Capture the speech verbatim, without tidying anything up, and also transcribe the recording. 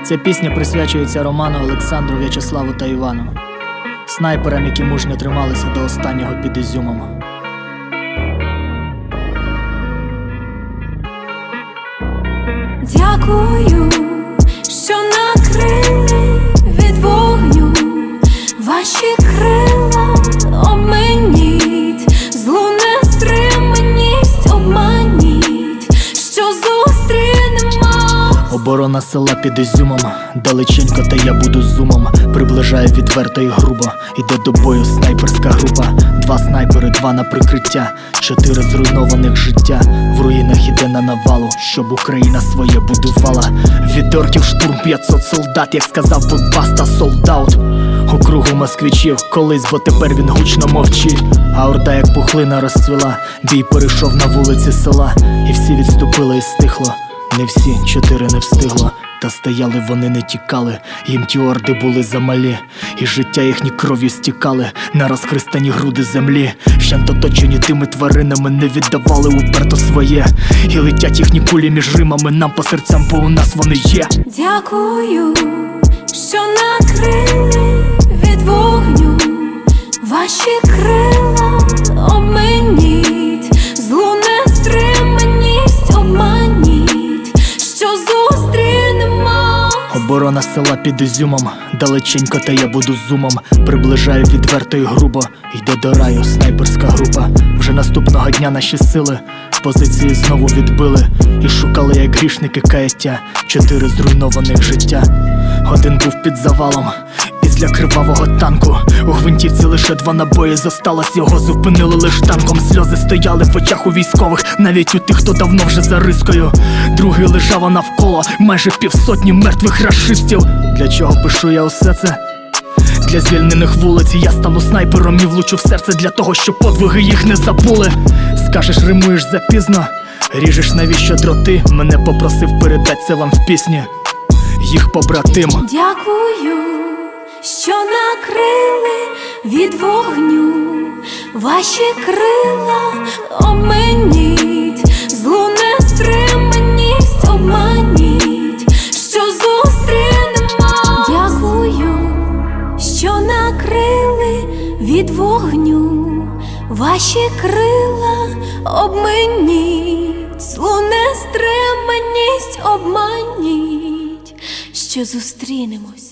Ця пісня присвячується Роману, Олександру, В'ячеславу та Івану, снайперам, які мужньо трималися до останнього під Ізюмом. Дякую, що накрили від вогню ваші крила, обминіть, злу нестриманість обманіть, що зустрінемо. Оборона села під Ізюмом, далеченько, та я буду зумом. Приближаю відверто і грубо, іде до бою снайперська група. Два снайпери, два на прикриття, чотири зруйнованих життя. В руїнах іде на навалу, щоб Україна своє будувала. Від орків штурм п'ятсот солдат, як сказав би Баста, солдаут. Округу москвичів колись, бо тепер він гучно мовчить. А орда як пухлина розцвіла, бій перейшов на вулиці села. І всі відступили і стихло. Не всі, чотири не встигло. Та стояли вони, не тікали, їм ті орди були замалі, і життя їхні кров'ю стікали на розхристані груди землі. Вщент оточені тими тваринами, не віддавали уперто своє. І летять їхні кулі між римами нам по серцям, бо у нас вони є. Дякую, що накрили від вогню ваші крила, обминіть, злу нестриманість обманіть, що зустрінемо. Оборона села під Ізюмом, далеченько, та я буду зумом. Приближаю відверто і грубо, йде до раю снайперська група. Вже наступного дня наші сили позиції знову відбили, і шукали, як грішники, каяття, чотири зруйнованих життя. Один був під завалом, після кривавого танку. У гвинтівці лише два набої зосталось, його зупинили лиш танком. Сльози стояли в очах у військових, навіть у тих, хто давно вже за рискою. Другий лежав, а навколо майже півсотні мертвих рашистів. Для чого пишу я усе це? Для звільнених вулиць я стану снайпером і влучу в серце, для того, щоб подвиги їх не забули. Скажеш, римуєш запізно, ріжеш навіщо дроти. Мене попросив передать це вам в пісні їх побратим. Дякую, що накрили від вогню ваші крила, обминіть, злу нестриманість обманіть, що зустрінемо. Дякую, що накрили від вогню ваші крила, обминіть, злу нестриманість обманіть, що зустрінемось.